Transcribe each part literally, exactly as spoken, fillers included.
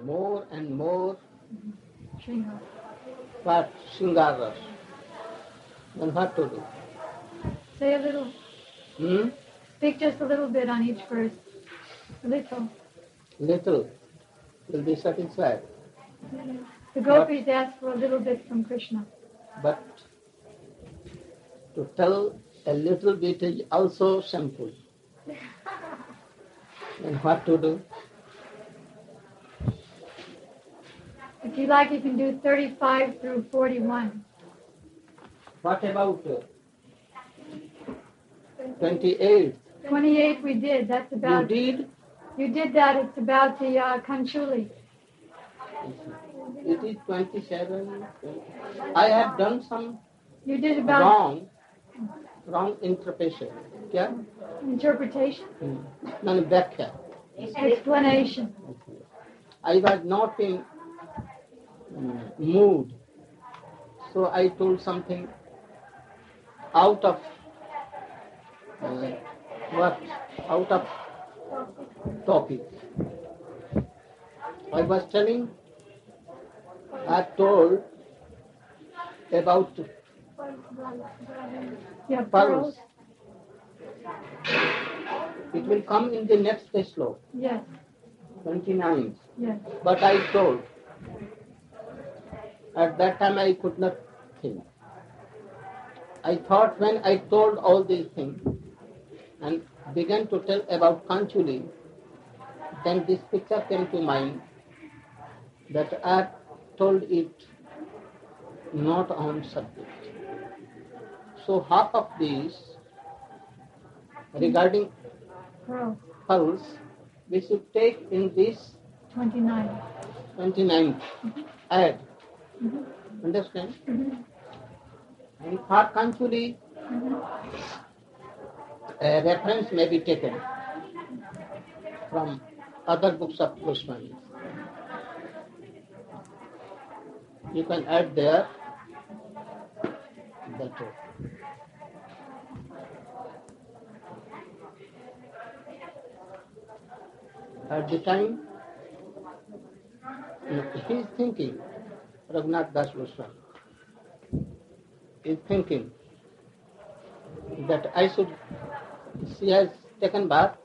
more and more Shringa. what Shringar Ras. Then what to do? Say a little. Hmm? Speak just a little bit on each verse. A little. Little will be satisfied. The gopis ask for a little bit from Krishna. But to tell a little bit is also shameful. Then what to do? If you like, you can do thirty-five through forty-one. What about uh, twenty-eight? twenty-eight we did. That's You about... did? You did that. It's about the uh, Kanchuli. It is twenty-seven. I have done some You did about wrong, wrong interpretation. Yeah? interpretation, Hmm. No, no, Vyakya. explanation. I was not in mm, mood, so I told something out of uh, what? Out of topic. I was telling, I told about Yeah, pearls. pearls. It will come in the next slope, Yes, twenty-nine. yes. But I told, at that time I could not think. I thought when I told all these things and began to tell about Kanchuli, then this picture came to mind that I told it not on subject. So half of these regarding Pearls. pearls we should take in this twenty-nine. twenty-ninth ad. Mm-hmm. Understand? Mm-hmm. And for Kanchuli, Mm-hmm. a reference may be taken from other books of Goswami. You can add there that. At the time, he is thinking, Raghunath Das Goswami is thinking that I should, she has taken bath,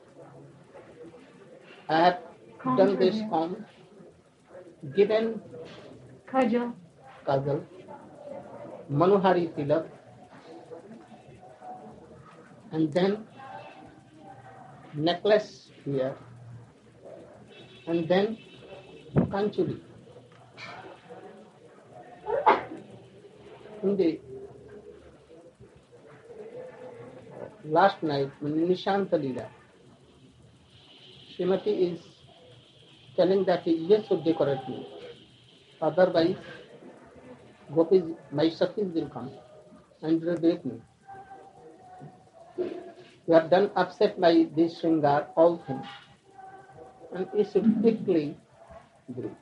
I have Combed done her this hair. comb, given Kajal. kajal, Manuhari tilak, and then necklace here, and then Kanchuli. In the last night, Nishanta Leela, Srimati is telling that yes, should decorate me. Otherwise, Gopis, my Sakhis will come and will break me. You have done upset by this Shringar, all things, and you should quickly breathe.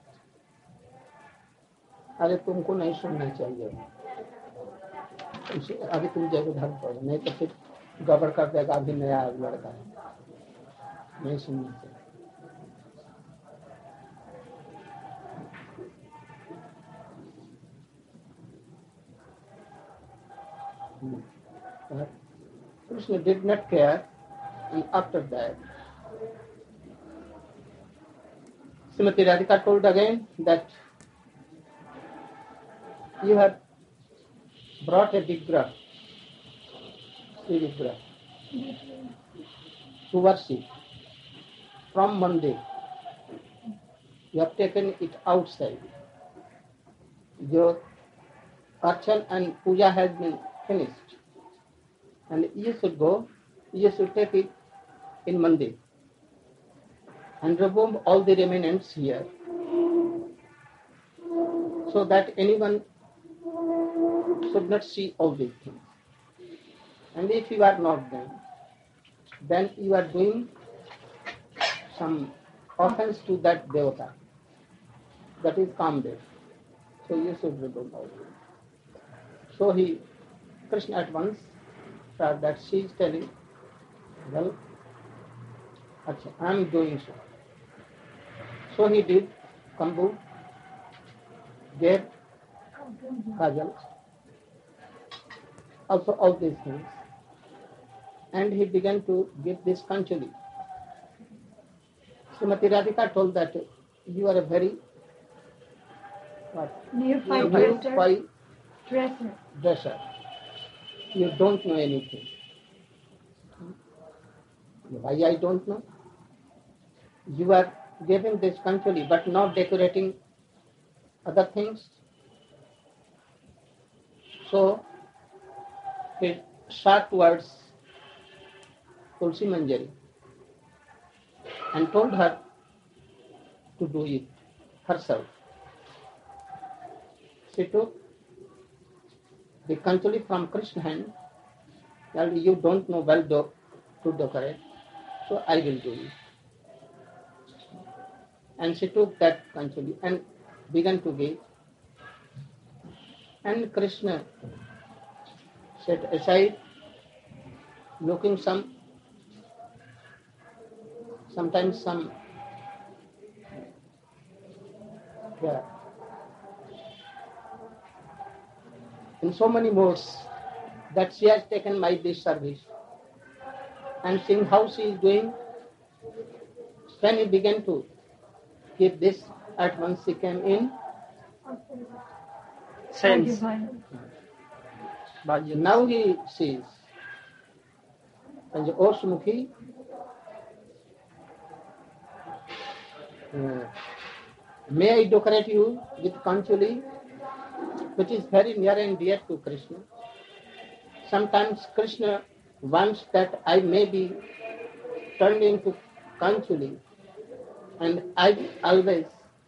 अरे तुमको नहीं सुनना चाहिए, अभी तुम जगह धर्म पड़ो, नहीं तो फिर गड़बड़ कर देगा, अभी नया लड़का है, नहीं सुनना चाहिए. But Krishna did not care, and after that, Srimati Radhika told again that you have brought a Vigrah, Sri Vigrah, to worship from Monday. You have taken it outside. Your archan and puja has been finished, and you should go, you should take it in Monday and remove all the remnants here, so that anyone should not see all these things. And if you are not doing, then you are doing some offense to that devata, that is Kamdev. So you should remove all this. So he, Krishna at once thought that she is telling, well, I am doing so. So he did, Kambu gave kajal, also all these things. And he began to give this Kanchali. Srimati Radhika told that you are a very what? Neophyte Neophyte dresser. Dresser. dresser. You don't know anything. Why I don't know? You are giving this Kanchali but not decorating other things. So he shot towards Tulsi Manjari and told her to do it herself. She took the Kanchali from Krishna's hand. Well, you don't know well do, to decorate, so I will do it. And she took that Kanchali and began to give. And Krishna sat aside, looking some, sometimes some, yeah, in so many modes that she has taken by this service. And seeing how she is doing, when he began to give this, at once he came in. Sense. Now he sees. And the Osmukhi, uh, may I decorate you with Kanchali, which is very near and dear to Krishna. Sometimes Krishna wants that I may be turned into Kanchali, and I always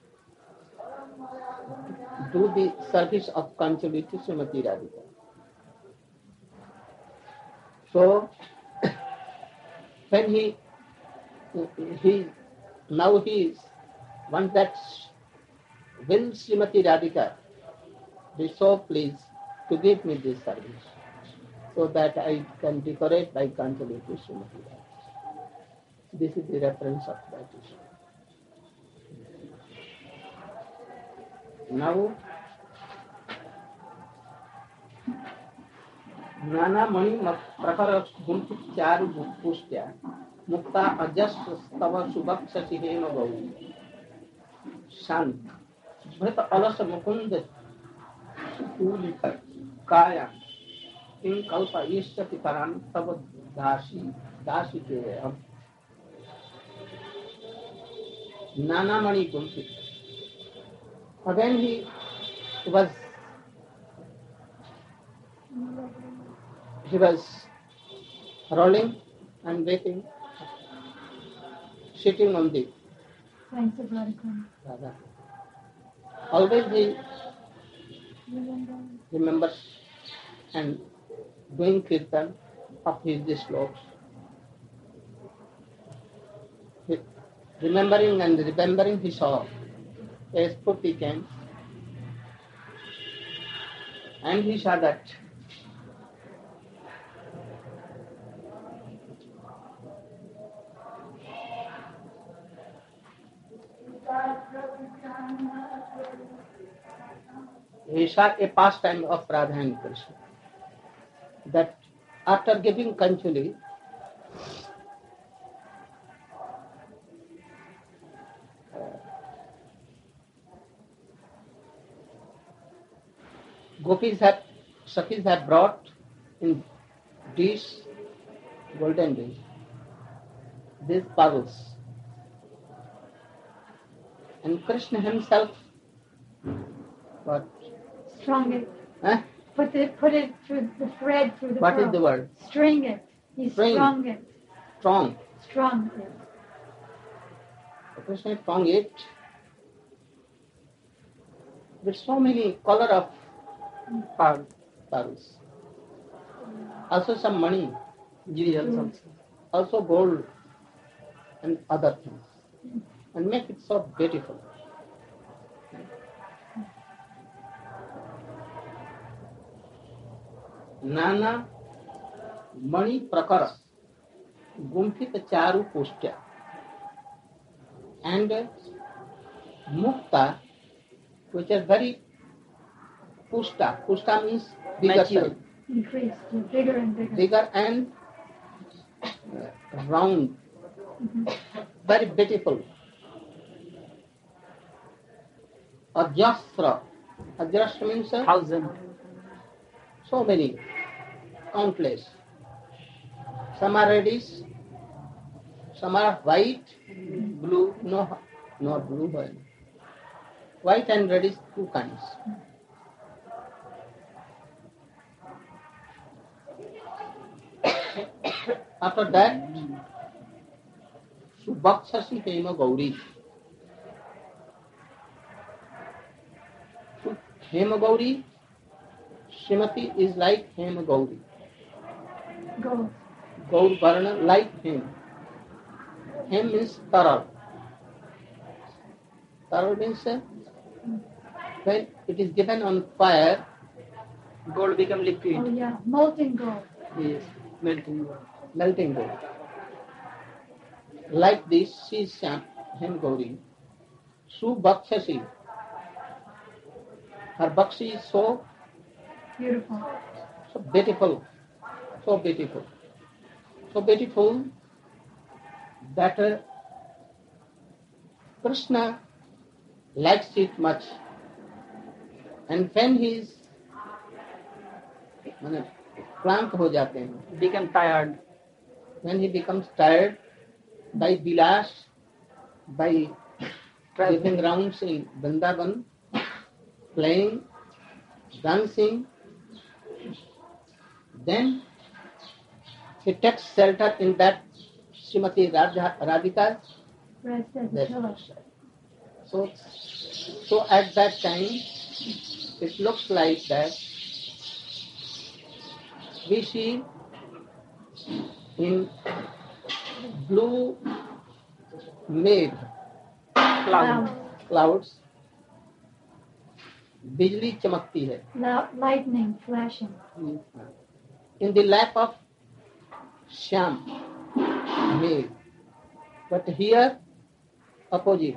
do the service of Kanchali to Srimati Radhika. So, when he, he, now he is one that will Srimati Radhika be so pleased to give me this service, so that I can decorate by Kanchali to Srimati Radhika. This is the reference of that issue. Now, नाना मणि प्रखर गुंफित चारु पुष्ट्या मुक्ता अजस्र स्तव सुभक्ष हेम गौरी शांत भृत अलस मुकुंद तूलित काया इन कल्प ईष्टति परान तव दासी दासी के हम नाना मणि गुंफित. Again he was he was rolling and waiting, sitting on the Radha. Always he remembers and doing kirtan of his sloks. Remembering and remembering he saw a Spurti came, and he saw that he saw a pastime of Radha and Krishna, that after giving Kanchali, Gopis have, Sakhis have brought in dish, golden dish, these pearls. And Krishna himself, what? Strung it. Huh? Put it, put it through the thread through the What pearl. is the word? String it. He String. strung it. Strong. Strung it. Krishna strung it with so many color of pearl, pearls. Also some money, jewels, also gold and other things, and make it so beautiful. Nana mani prakara gumphit charu postya, and mukta, which are very pushta. Pushta means bigger Mature. size, Increased, yeah, bigger and bigger. bigger and uh, round, Mhm. very beautiful. Ajasra. Ajasra means uh, Thousand. so many, countless. Some are reddish, some are white, blue, no, not blue, but white and reddish, two kinds. After that, Subhakshasi Hema Gauri. Hema Gauri, Srimati is like Hema Gauri. Gold. Gaur Varna like him. Hem means taral. Taral means uh, when it is given on fire, Gold become liquid. Oh yeah, molten gold. Yes. Melting gold. melting gold. Like this, she is Shyam, Hem Gauri. Subhakshasi. Her Bakshi is so, Beautiful. so beautiful, so beautiful, so beautiful that uh, Krishna likes it much. And when he is माने क्लांत हो जाते हैं, Become tired. when he becomes tired by Vilas, by giving rounds in Vrindavan, playing, dancing, then he takes shelter in that Srimati Radha, Radhika's Rest as a Yes. pillow. So, so at that time, it looks like that we see in blue made Cloud. clouds, बिजली चमकती है. Lo- lightning flashing. In the lap of Shyam, made. But here, opposite.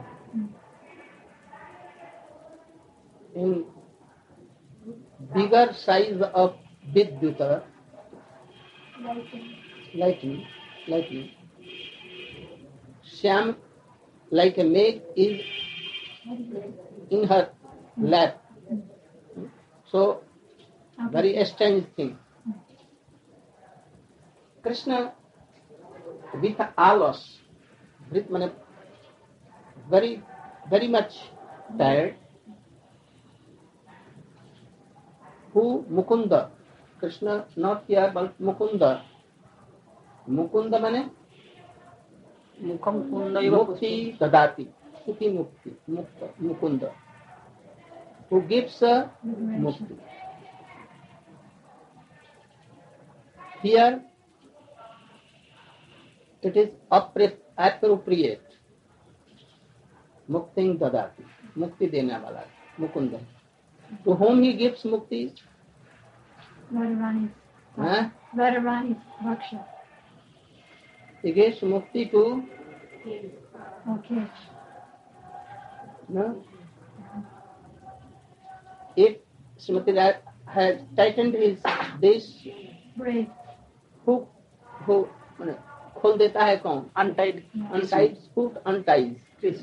In bigger size of Vidyuta, Lightning. lightning, lightning. Shyam, like a maid, is in her lap. So, very strange thing. Krishna, with alos, with mane, very, very much tired. Who Mukunda? Krishna not here, but Mukunda. Mukunda mane Mukham Kundaiva Mukti Dadati. Sukhi Mukti. Mukta, Mukunda. Who gives a Mukti. Here it is appre- appropriate. Mukti Dadati. Mukti dena wala. Mukunda. To whom he gives Mukti? Radharani's. Huh? Radharani's Raksha. He gives Mukti to Okay. no? If Srimati Raj has tightened his this, Brave. who who माने, खोल देता है कौन? untied. Unties, foot unties.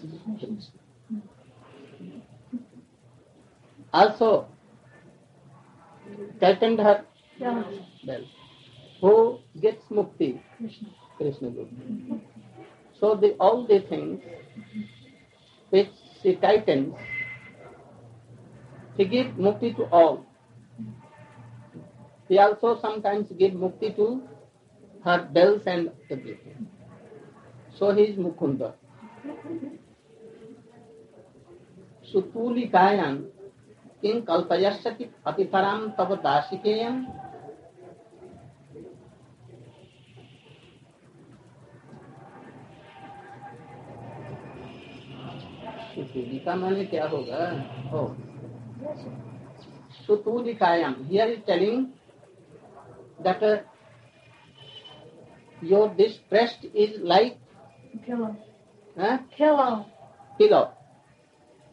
Also tightened her Belt. belt. Who gets mukti? Krishna. Krishna Guru. So the, all the things which she tightens, he gives mukti to all. He also sometimes gives mukti to her bells and everything. So he is Mukunda. Sutulikayan किं कल्पयस्यति अतिपरां तव दासिकेयं सुतूलिका माने क्या होगा? Oh. Sutulikayam. Here is telling that uh, your this breast is like Pillow. uh, Pillow. pillow.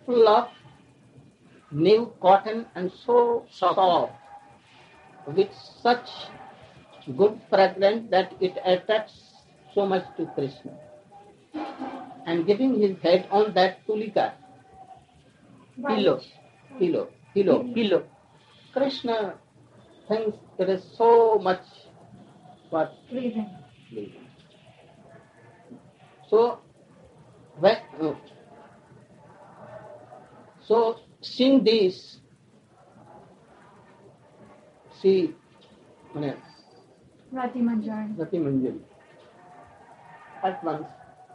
full of new cotton and so Soft. soft, with such good fragrance that it attracts so much to Krishna. And giving his head on that tulika, pillow, pillow, pillow, Pillow. Krishna thinks it is so much what Pleasing. pleasing. So, when, uh, so seeing this, she, uh, Rati Manjari. Rati Manjari, at once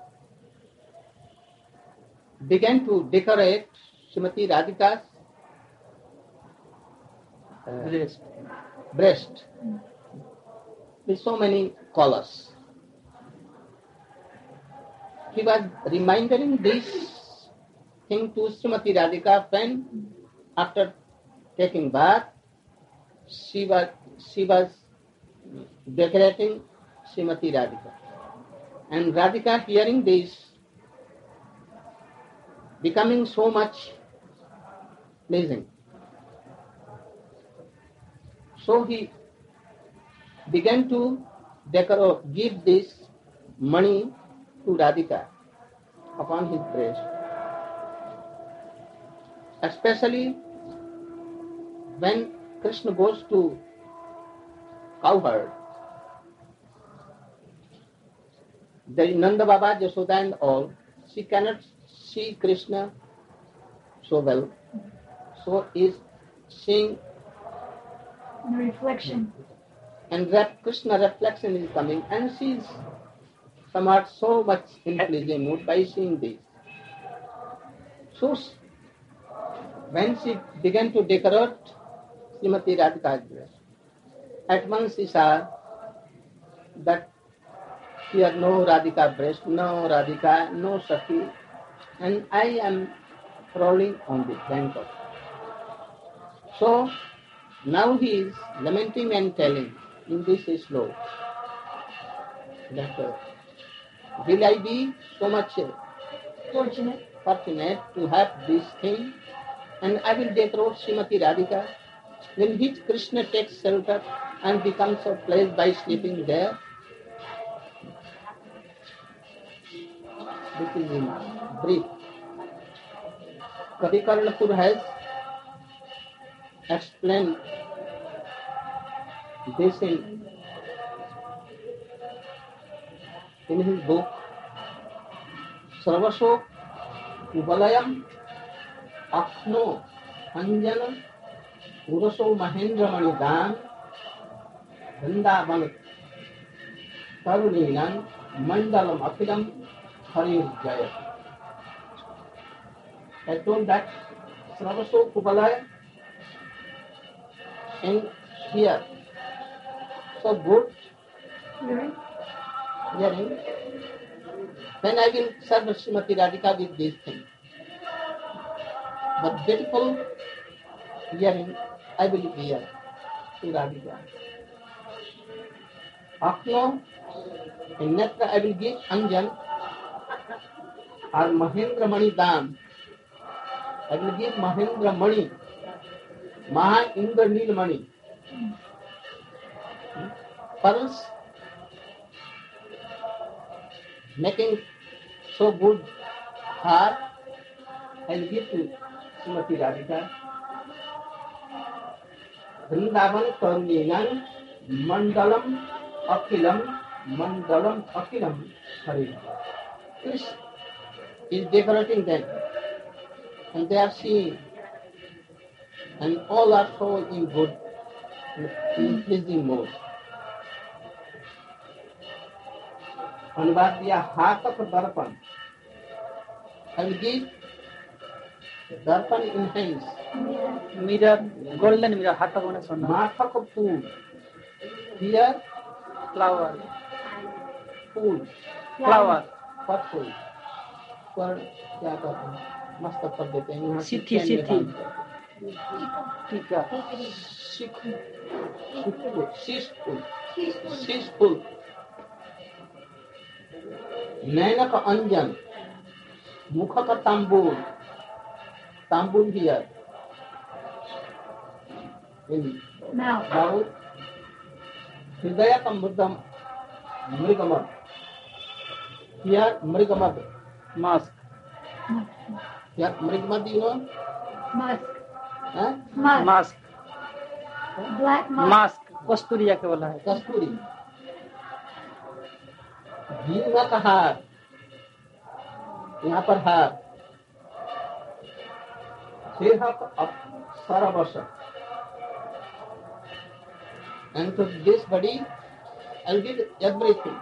began to decorate Srimati Radhika's uh, Breast. breast with so many colors. He was reminding this thing to Srimati Radhika when, after taking bath, she was she was decorating Srimati Radhika. And Radhika, hearing this, becoming so much pleasing. So he began to decorate, give this money to Radhika upon his breast. Especially when Krishna goes to cowherd, there is Nanda Baba, Yashoda and all, she cannot see Krishna so well. So is seeing The reflection. and rep, Krishna reflection is coming, and she is somewhat so much in pleasing mood by seeing this. So when she began to decorate Srimati Radhika's breast, at once she saw that here no Radhika breast, no Radhika, no Sakhi, and I am crawling on the bank of it. So now he is lamenting and telling in this slow that uh, will I be so much uh, Fortunate. fortunate to have this thing, and I will decorate Srimati Radhika, in which Krishna takes shelter and becomes a place by sleeping there. This is in brief. Kavi Karnapur has explained this in, in his book Sarvaso Ubalayam Akhno Anjana Uraso Mahendra Manidam Vrindavan Taruninam Mandalam Akhilam Hari Jaya. I told that Sarvaso Ubalaya and here so good Hearing. hearing, then I will serve Srimati Radhika with this thing. But beautiful hearing, I will hear to Radhika. Akno, in Netra I will give Anjan or Mahendra Mani Dam. I will give Mahendra Mani, Maha Indra Nil Mani. Pearls, making so good heart, I will give to Srimati Radhika. Vrindavan Karuninam Mandalam Akhilam Mandalam Akhilam Hari. This is decorating them, and they are seeing, and all are so in good, in pleasing mood. अनुवाद दिया हाथ of दर्पण. I will give दर्पण in hands. Mirror, golden mirror, हाथ को ना सोना. माथा को फूल. Here Flower. फूल. Flower. पर फूल. पर क्या कहते हैं? मस्त कर देते हैं. यहाँ सिथी, से सिथी. पेन में ठीक है. शिख फूल. शीश फूल. शीश फूल. नैन का अंजन, मुख का तंबूर, tambul here in Mouth. mouth, hridaya sambuddham mrigamad. Here mrigamad. Mask. Here mrigamad, you know? Musk. Huh? Musk. Mask. Black musk. Mask कस्तूरी जाके बोला है कस्तूरी. भीमा का हार, यहाँ पर हार, देह सारा वर्ष. And to this body, I'll give everything.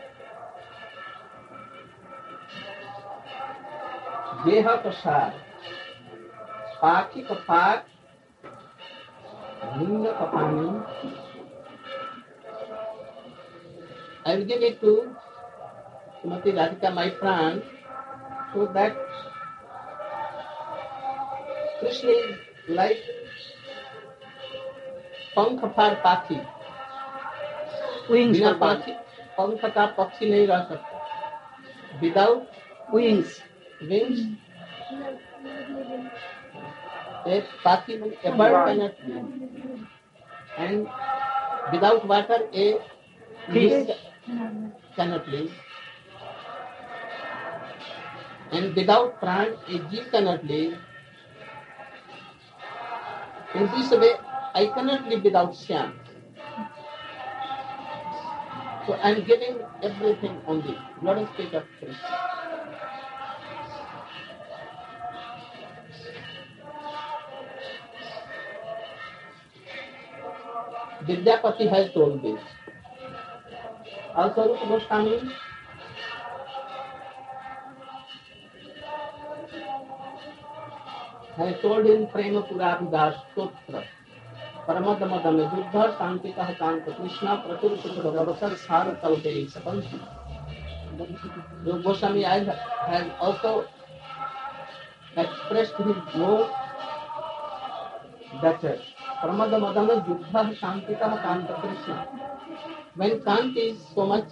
देह का सार, पाखी का पाक, लिंग का पानी. I will give it to Srimati Radhika, my friend, so that Krishna is like पंख फार पाखी. विंग्स बिना पर बाल पाखी पंख का पक्षी नहीं रह सकता. विदाउट विंग्स विंग्स a पाखी a bird cannot live, and without water a fish cannot live, and without pran a jeev cannot live. In this way, I cannot live without Shyam. So I am giving everything on the lotus feet of Krishna. Vidyapati has told this. Also, Rupa Goswami has told in Prema Puravidas Stotra. Paramadamada में बुद्ध शांति का कांत कृष्णा प्रचुर सुखदवसर सार तलते सपंथी. Rupa Goswami has also expressed his mood that Paramadamada में बुद्ध शांति का Kant Krishna. When Kant is so much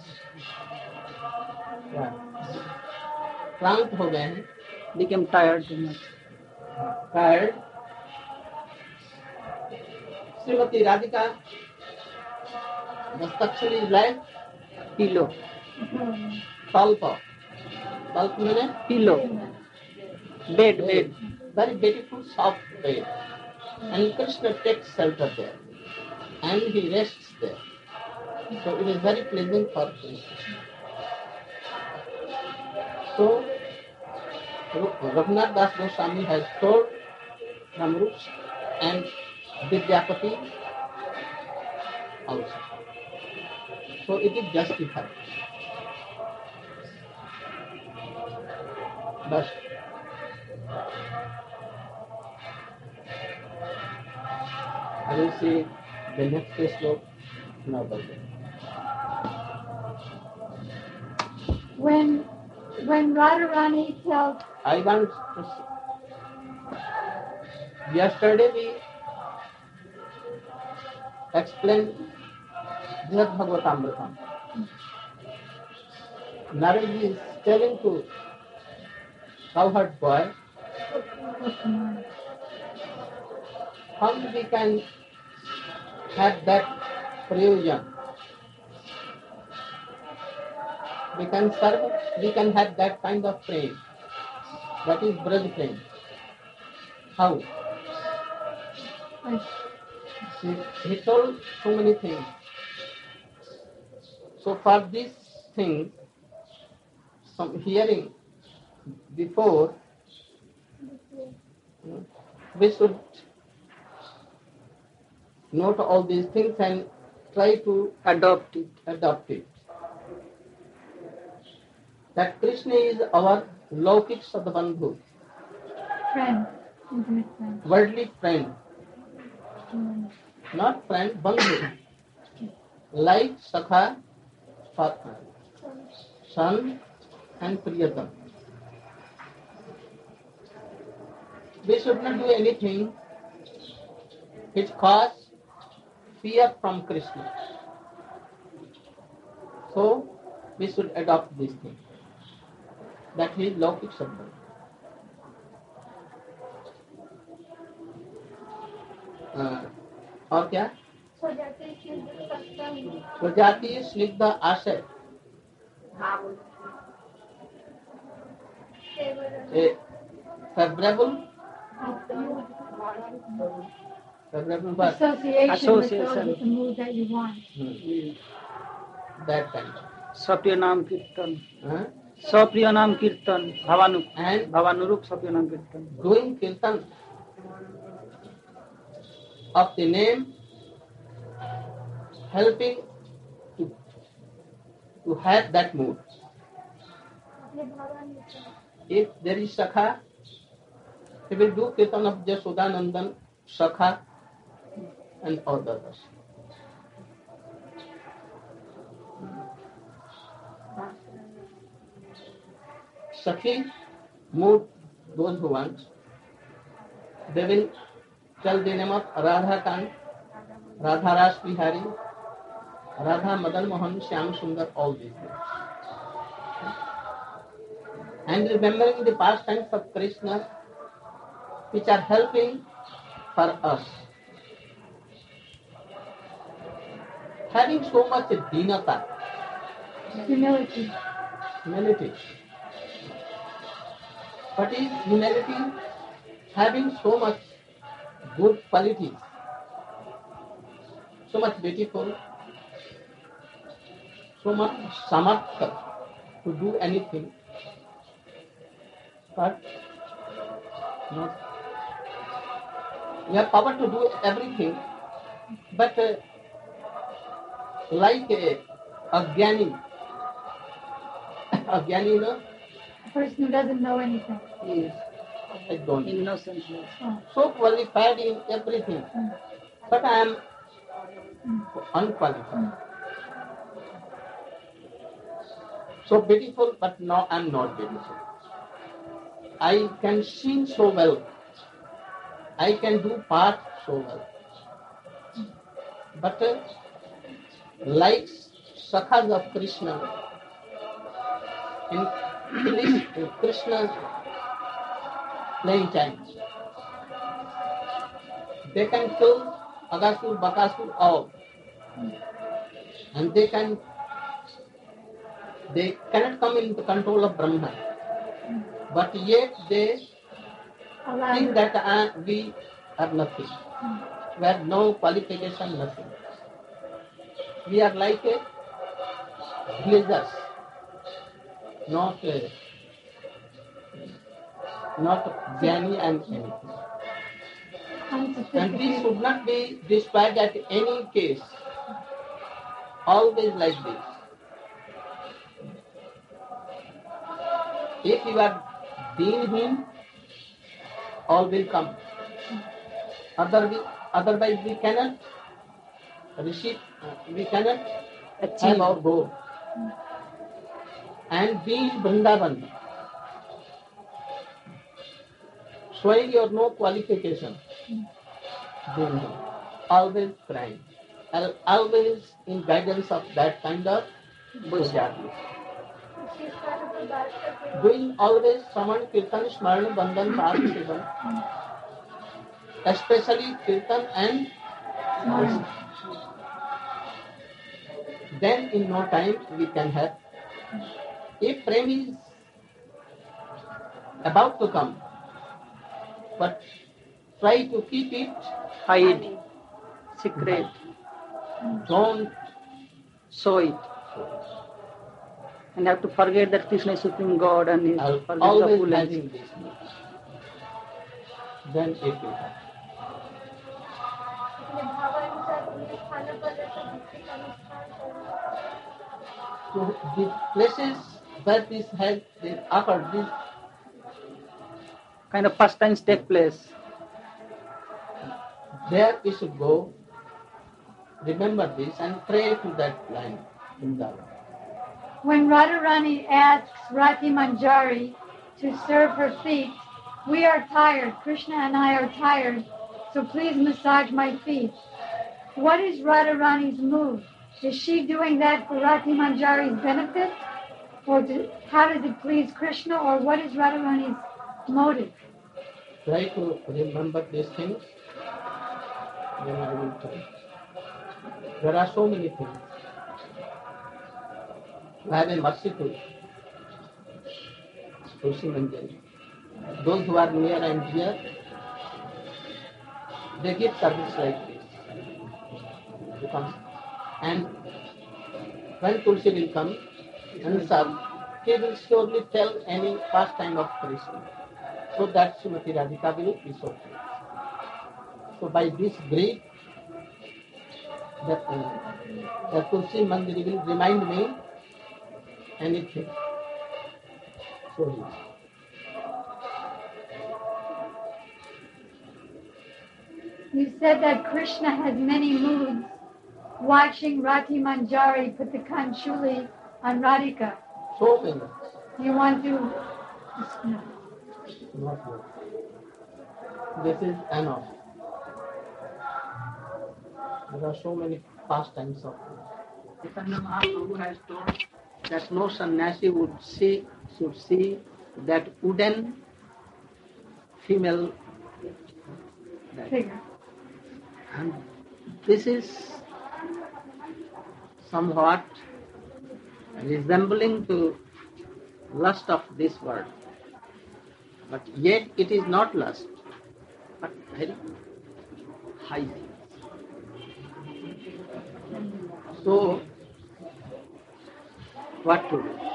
क्रांत हो गए हैं, became tired too much tired, Srimati Radhika, the structure is like pillow talpa. Talpa means pillow bed bed very beautiful soft bed, and Krishna takes shelter there, and he rests there. So it is very pleasant for Krishna. So Raghunath Das Goswami has told from Rups and Vidyapati also. So it is justified. But I will see the next slope now. When when Radharani tells I want to see. Yesterday we explained Brihad Bhagavatamritam. Narad is telling to cowherd boy how we can have that prayojan. We can serve, we can have that kind of praying. That is Braj praying. How? He, he told so many things. So for this thing, some hearing before, we should note all these things and try to adopt it adopt it. That Krishna is our Laukik Sadbandhu, friend, intimate friend. worldly friend, Mm. not friend, Bandhu, like Sakha, partner, son and Priyatam. We should not do anything which cause fear from Krishna. So we should adopt this thing. That is Laukik Sadbandhu. और क्या स्वजाति स्निग्ध सत्संग स्वजाति स्निग्ध आशय a favorable favorable but association with those Association. with the mood that you want. that kind स्वप्रिय नाम कीर्तन huh? स्वप्रिय नाम कीर्तन भावानु And- भावानुरूप स्वप्रिय नाम कीर्तन doing kirtan of the name helping to to have that mood. If there is Sakha, he will do kirtan of Jasodanandan, Sakha and all the others. Sakhi mood those who want. They will tell the name of Radha Kant, Radha Ras Bihari, Radha Madan Mohan, Shyam Sundar, all these things. And remembering the pastimes of Krishna which are helping for us. Having so much dinata, Humility. humility. What is humility? Having so much good qualities, so much beautiful, so much samartha to do anything, but not. We have power to do everything, but uh, like a, a jnani, a jnani, you know, A person who doesn't know anything. is I don't know. innocent Oh. So qualified in everything, but I am unqualified. So beautiful, but no, I am not beautiful. I can sing so well. I can do part so well. But uh, like Sakhas of Krishna, in Krish- Krishna's playing time, they can kill Agasur, Bakasur, all. And they can, they cannot come in the control of Brahma. But yet they Allow think it. that uh, we are nothing. We have no qualification, nothing. We are like a villagers, not a, not Jnani and anything. And this Unsophisticated. should not be described at any case. Always like this. If you are being him, all will come. Otherwise, otherwise we cannot receive, we cannot have our goal. And being Vrindavan, showing your no qualification, being him, always crying, al- always in guidance of that kind of Bhujati. Doing always Shravan, Kirtan, Smaran, Bandhan, Path, Sivan, especially Kirtan and Smart. then in no time we can have. If prem is about to come, but try to keep it, hide secret don't show it and have to forget that Krishna is supreme God and is al- forget the always full having this. Then it will happen. So the places where this has this occurred, this kind of pastimes take place. there we should go, remember this and pray to that land in the When Radharani asks Rati Manjari to serve her feet, we are tired, Krishna and I are tired, so please massage my feet. What is Radharani's move? Is she doing that for Rati Manjari's benefit? Or do, how does it please Krishna? Or what is Radharani's motive? Try to remember these things. then I will tell. There are so many things. I have a merciful Tulsi Manjari. Those who are near and dear, they give service like this. To come. And when Tulsi will come and serve, he will surely tell any pastime of Krishna, so that Srimati Radhika will be so pleased. So by this brief, that, uh, that Tulsi Manjari will remind me anything. So yes. You said that Krishna has many moods. Watching Rati Manjari put the Kanchuli on Radhika. So many. You want to... No. Not more. This is enough. There are so many pastimes of it. Chaitanya Mahaprabhu has told that no sannyasi would see, should see that wooden female Figure. And this is somewhat resembling to lust of this world. But yet it is not lust, but very high things. So, what to do?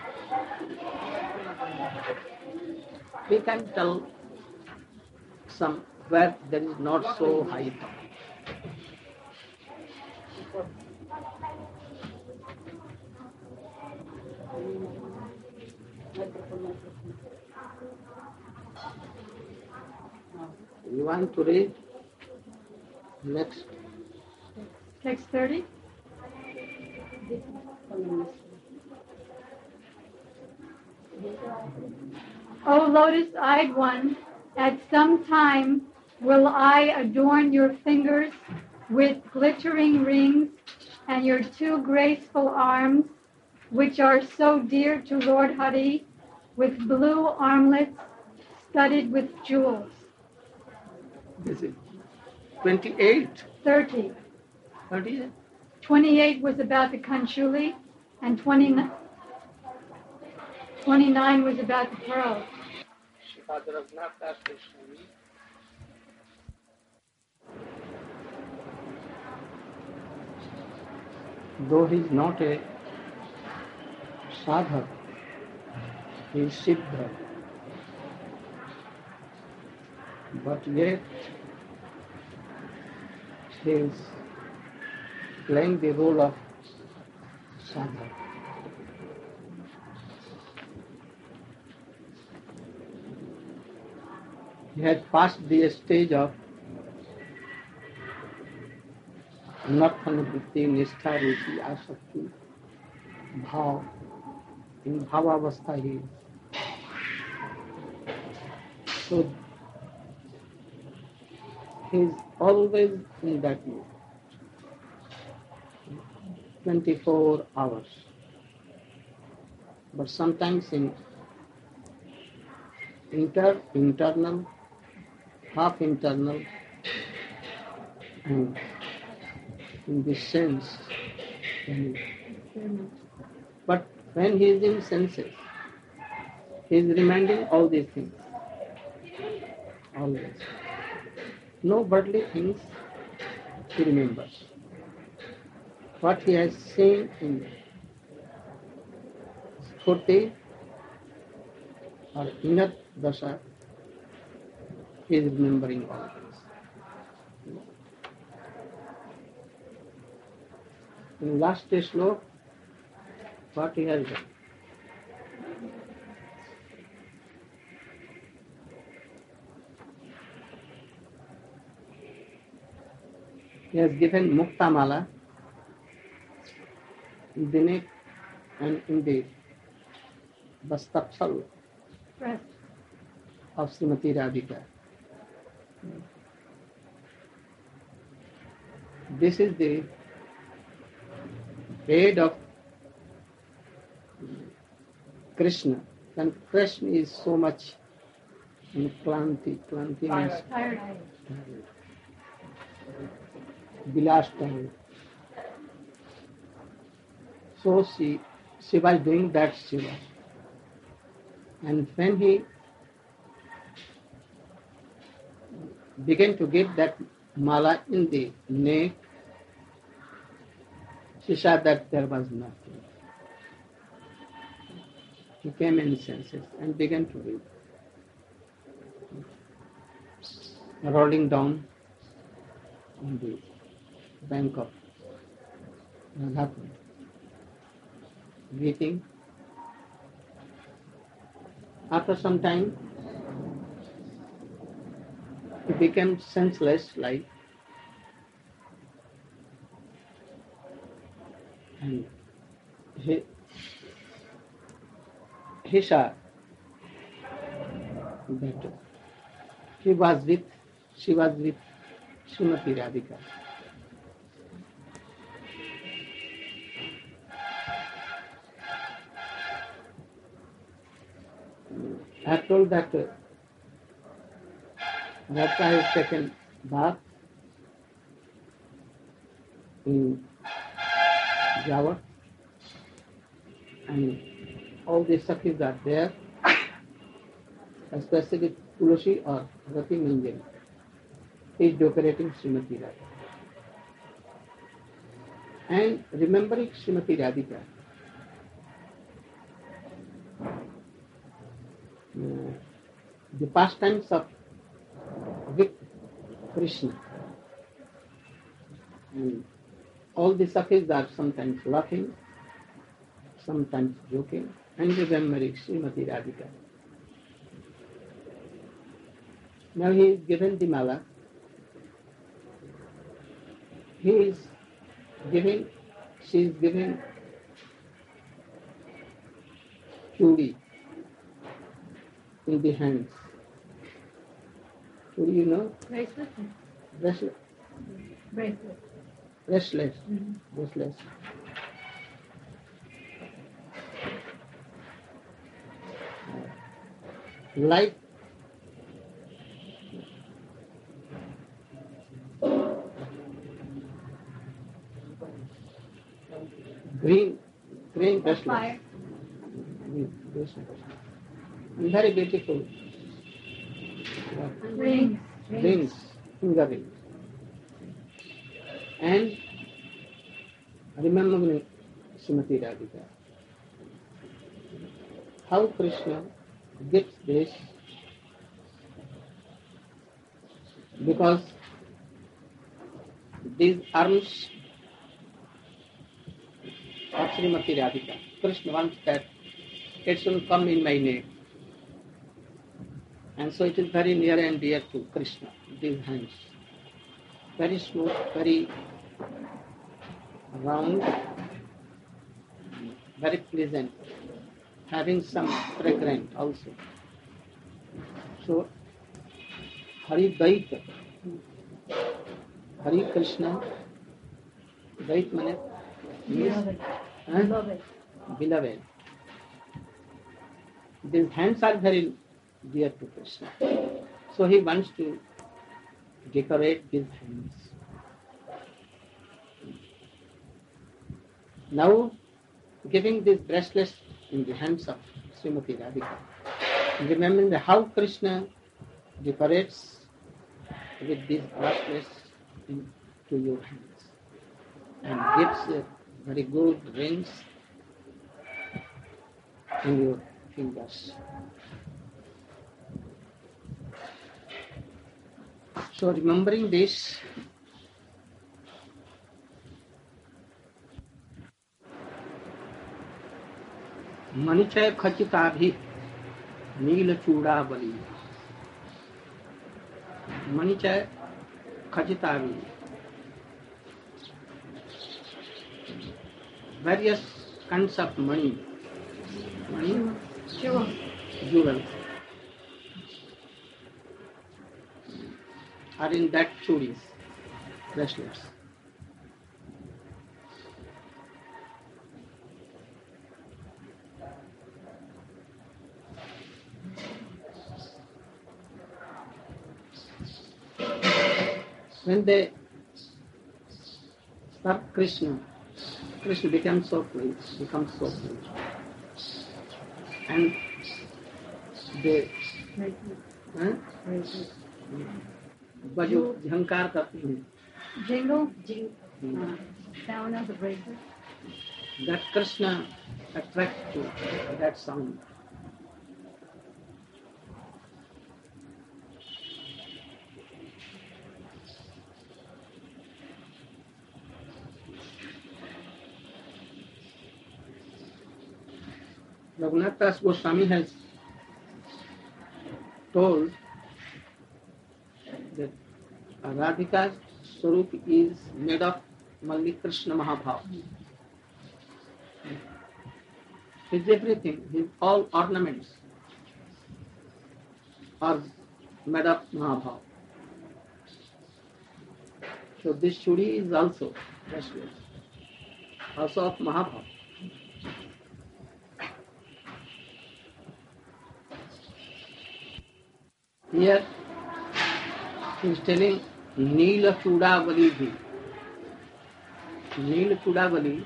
We can tell some where there is not so high thought. You want to read next? Text thirty. O lotus-eyed one, at some time will I adorn your fingers with glittering rings and your two graceful arms, which are so dear to Lord Hari, with blue armlets studded with jewels. This is twenty-eight. thirty. thirty? twenty-eight was about the Kanchuli, and twenty-nine, twenty-nine was about the pearls. Though he is not a sadhak, he is siddha. But yet he is playing the role of sadhak. He had passed the stage of Narthanavritti, Nishtha, Ruchi, Asakti, Bhav. In Bhavavastha he is. So he is always in that mood. twenty-four hours. But sometimes in inter, internal, half internal, and in this sense. But when he is in senses, he is reminding all these things. Always. No worldly things he remembers. What he has seen in Spurti or inner dasha, he is remembering all this. In last slok, what he has done. He has given Mukta Mala, Dinik, and indeed Bastapsal of Srimati Radhika. This is the aid of Krishna. When Krishna is so much in Klanti, Klanti means Tired. Vilas time. So she, she was doing that Shiva. And when he began to get that mala in the neck, she saw that there was nothing. He came in senses and began to weep, rolling down on the bank of Radhakund, weeping. After some time, he became senseless like, and he, he saw that he was with, she was with Srimati Radhika. I have told that uh, Radha has taken bath in Java, and all the Sakhis are there, especially Tulasi or Rati Manjari. He is decorating Srimati Radha. And remembering Srimati Radhika, uh, the pastimes of with Krishna. And all the Sakhis are sometimes laughing, sometimes joking, and remembering Srimati Radhika. Now he is given the mala. He is giving, she is giving chudi in the hands. Chudi, you know? Bracelet? Bracelet. Bracelet. Restless. Mm-hmm. Restless. Like green, green bracelet. Fire. Green bracelet. And very beautiful. Rings. Rings, finger rings. And remembering Srimati Radhika. How Krishna gets this? Because these arms of Srimati Radhika, Krishna wants that it should come in my neck. And so it is very near and dear to Krishna, these hands. Very smooth, very round, very pleasant, having some fragrance also. So, Hari Dait, Hari Krishna, Dait means Beloved. huh? Beloved. Beloved. These hands are very dear to Krishna. So he wants to decorate these hands. Now, giving these bracelets in the hands of Srimati Radhika, remembering how Krishna decorates with these bracelets into your hands and gives uh, very good rings in your fingers. So remembering this, Manichaya Khachitaabhi Neela Chuda Bali. Manichaya Khachitaabhi. Various kinds of money. Money? Jewel. Jewels are in that chudis, bracelets. When they for Krishna. Krishna becomes so pleased, becomes so pleased. And they huh? बजो झंकार करते हैं. Jingle, jingle. Uh, sound of the breaker. That Krishna attracts to that sound. Raghunath Das Goswami has told that Radhika's Swarup is made of Malli Krishna Mahabhav. His everything, his all ornaments are made of Mahabhav. So this chudi is also restless, also of Mahabhav. Here he is telling Neela Chudavali bhi. Neela Chudavali,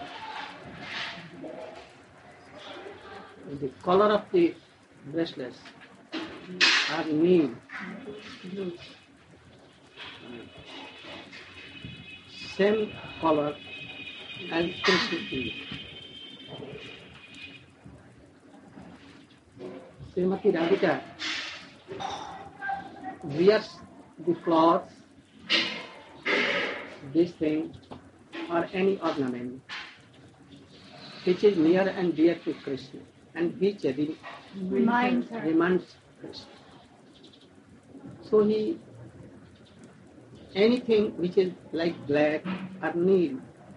the color of the bracelets are Neel. Same color as Krishna is. Srimati Radhika wears the cloth, this thing, or any ornament which is near and dear to Krishna and which re- Reminds her. reminds Krishna. So he, anything which is like black or neel,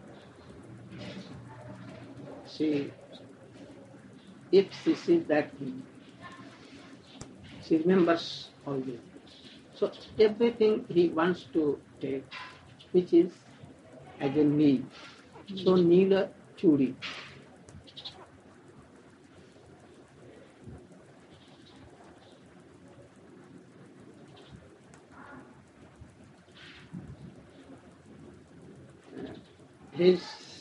she, if she sees that thing, she remembers all this. So everything he wants to take, which is as a neel. So Neela Chudi. His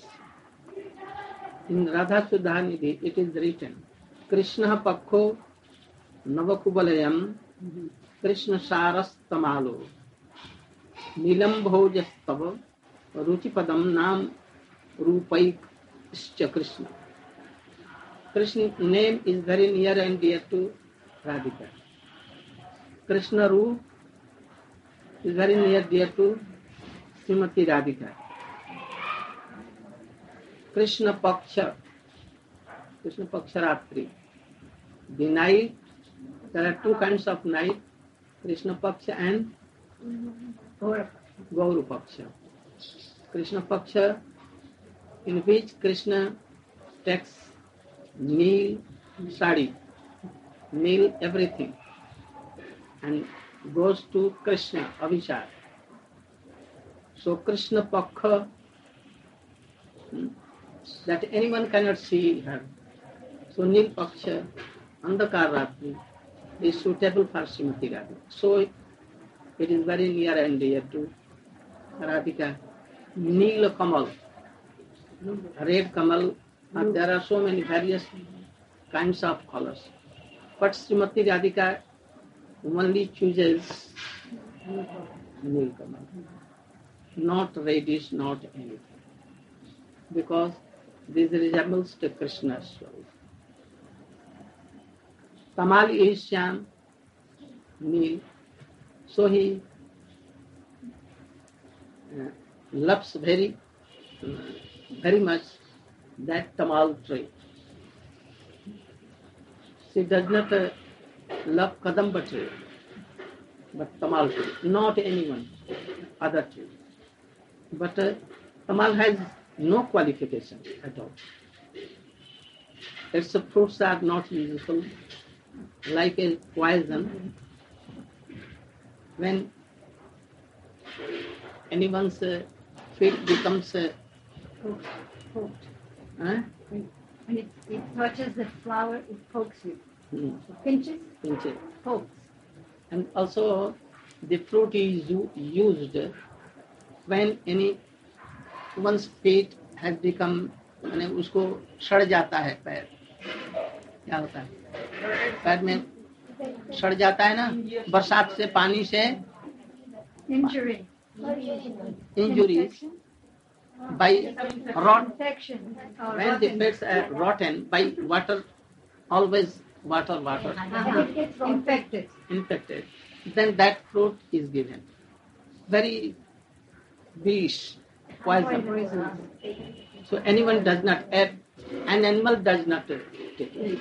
in Radha Sudhanidhi it is written, Krishna Pakho Navakubalayam Krishna Saras Tamalo Nilam Bhojastav Ruchipadam Nam Rupaik Ischa Krishna. Krishna's name is very near and dear to Radhika. Krishna Roop is very near dear to Srimati Radhika. Krishna Paksha, Krishna Paksha Ratri. The night, there are two kinds of night, Krishna Paksha and Gauru Paksha. Krishna Paksha, in which Krishna takes Neel Sadi, Neel everything, and goes to Krishna, Avishar. So Krishna Paksha, that anyone cannot see her. So Neel Paksha, Andhakar Ratri, is suitable for Srimati Radhika. So it is very near and dear to Radhika. Neel Kamal, red Kamal, and there are so many various kinds of colors. But Srimati Radhika only chooses Neel Kamal, not reddish, not anything. Because this resembles to Krishna's soul. Tamal is Shyam, Neel, so he uh, loves very, uh, very much that Tamal tree. She does not uh, love Kadamba tree, but Tamal tree, not anyone, other tree. But uh, Tamal has no qualification at all. Its fruits are not useful, like a poison. When anyone's uh, feet becomes uh, Poked. huh? When it, it touches the flower, it pokes you. Hmm. It pinches, Pinch it. pokes. And also the fruit is u- used when any one's feet has become, माने उसको सड़ जाता है पैर, क्या होता है पैर में सड़ जाता है ना, बरसात से पानी से Injury. injuries by rot. Infection. Oh, When the rotten. pets are rotten by water, always water, water, Uh-huh. Infected. infected, then that fruit is given. Very vish, poison. So anyone does not, an animal does not take it.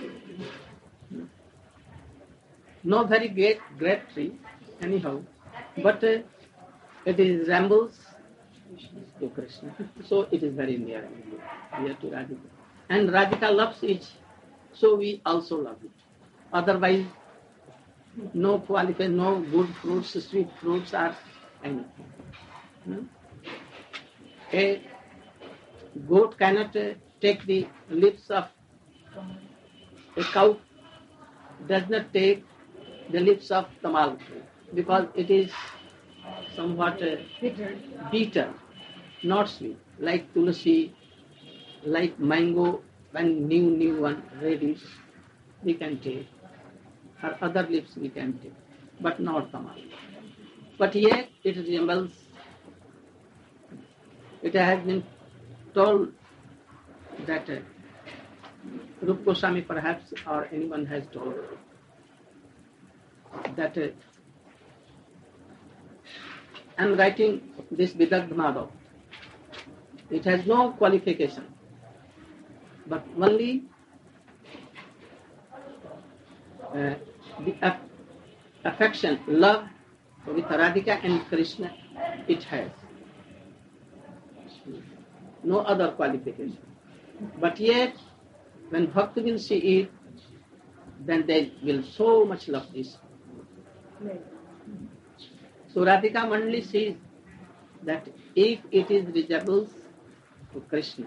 No very great, great tree, anyhow, but uh, it is resembles to Krishna. So it is very near, near to Radhika. And Radhika loves it, so we also love it. Otherwise, no qualification, no good fruits, sweet fruits or anything. Hmm? A goat cannot uh, take the lips of a cow, does not take the lips of tamal tree because it is somewhat uh, Bitter. bitter, not sweet, like tulsi, like mango, when new, new one ready, we can take. Or other lips we can take, but not tamal. But yet it resembles, it has been told that uh, Rupa Goswami perhaps or anyone has told that uh, I am writing this Vidagdha Madhav. It has no qualification, but only uh, the aff- affection, love with Radhika and Krishna, it has. No other qualification. But yet, when Bhakti will see it, then they will so much love this. So Radhika Mandali says that if it is resembles to Krishna,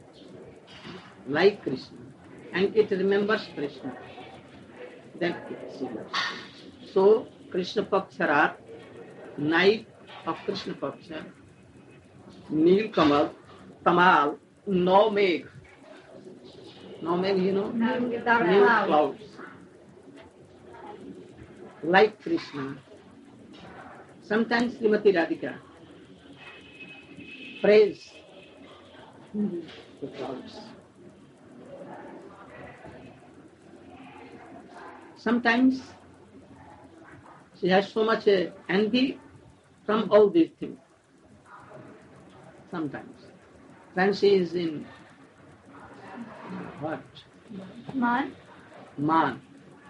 like Krishna, and it remembers Krishna, then she loves. So Krishna Paksharat, night of Krishna Paksha, Neel Kamal, Tamal, no meg. No meg, you know? Not without New clouds. clouds. Like Krishna. Sometimes Srimati Radhika praise the clouds. Sometimes she has so much uh, envy from all these things. Sometimes. When she is in what? Man. Man.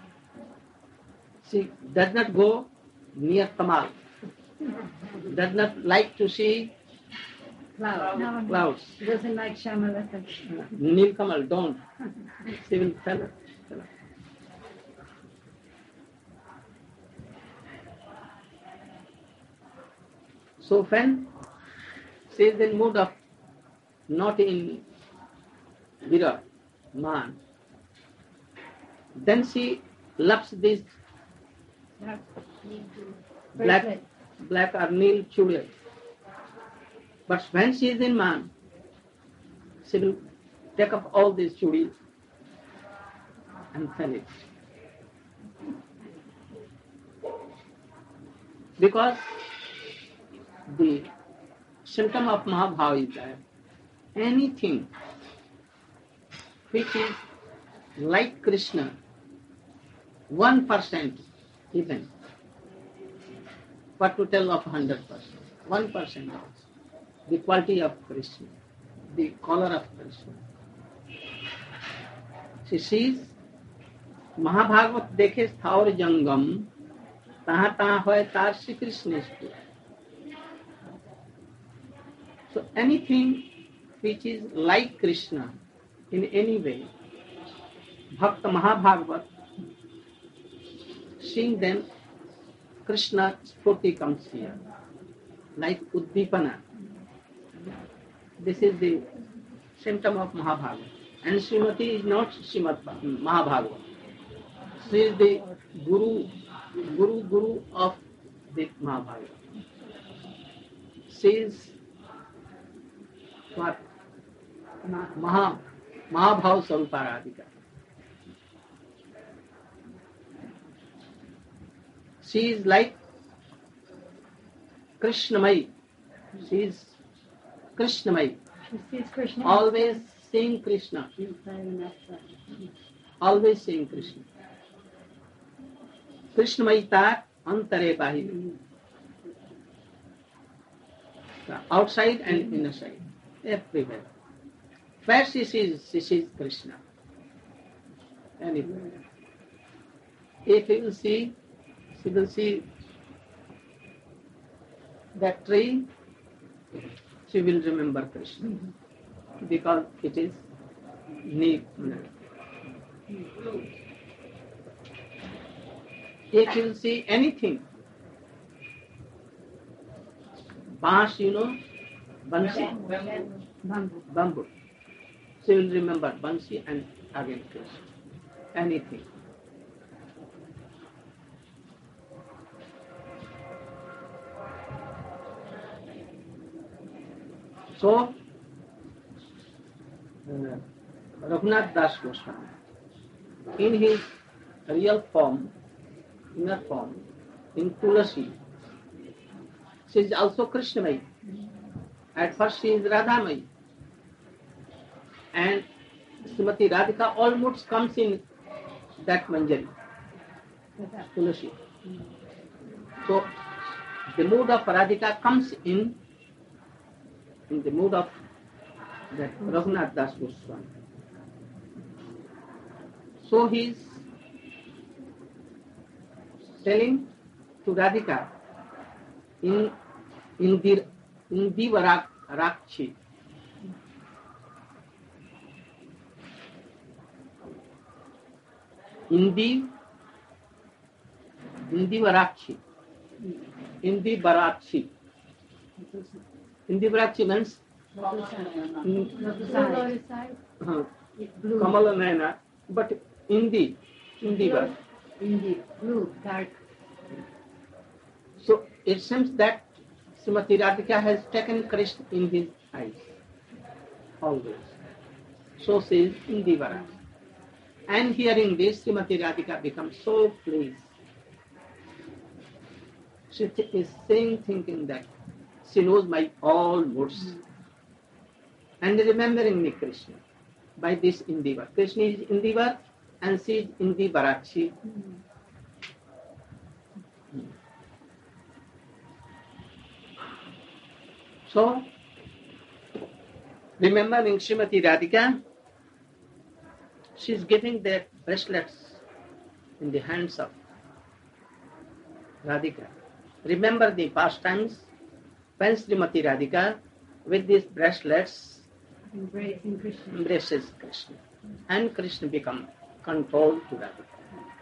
She does not go near Tamal. Does not like to see Cloud. No. clouds. She doesn't like Shamalata. Neel Kamal, don't. She will tell her. Tell her. So when she is in mood of not in Virat, man, then she loves this black, Bracelet. black or neel chudiyar. But when she is in man, she will take up all these chudi and sell it. Because the symptom of Mahabhava is that anything which is like Krishna, one percent even, what to tell of hundred percent, one percent the quality of Krishna, the color of Krishna. She sees Mahabhagavad देखे स्थावर जंगम तहाँ तहाँ होए तार श्री कृष्ण स्फुर. So anything which is like Krishna in any way, Bhakta Mahabhagavat, seeing them, Krishna Spurti comes here, like Uddipana. This is the symptom of Mahabhagavad. And Srimati is not Srimad Mahabhagavad. She is the Guru, Guru, Guru of the Mahabhagavad. She is Maha, Mahabhav Swarupa Radhika. She is like Krishnamai. She is Krishnamai. She sees Krishna. Always seeing Krishna. Inside and outside. Always seeing Krishna. Krishnamai tak antare bahi. Outside and inside. Everywhere. Where she sees, she sees Krishna. Anywhere. If you will see, she will see that tree, she will remember Krishna. Because it is neat. If you will see anything, Bash, you know, Bansi, Bamboo. bamboo. She will remember Bansi and again Krishna. Anything. So, uh, Raghunath Das Goswami, in his real form, inner form, in Tulasi, she is also Krishnamai. At first she is Radhamai. And Srimati Radhika almost comes in that Manjari, Tulasi. So, the mood of Radhika comes in in the mood of that Raghunath Das Goswami. So he is telling to Radhika in Indir Indivarak Rakshi. Indi Indivarakshi. Indivarakshi. Indivarakshi means Blue lotus eyes. uh, Blue. Kamala Nayana, but Indi, Indivar. Indeed. Blue. Dark. So it seems that Srimati Radhika has taken Krishna in his eyes, always. So says Indivara. And hearing this, Srimati Radhika becomes so pleased. She th- is saying, thinking that she knows my all moods. And remembering me Krishna by this Indivar. Krishna is Indivar and she is Indivarakshi. So, remembering Srimati Radhika, she is giving the bracelets in the hands of Radhika. Remember the past times when Srimati Radhika with these bracelets Embracing Krishna. embraces Krishna and Krishna become controlled to Radhika.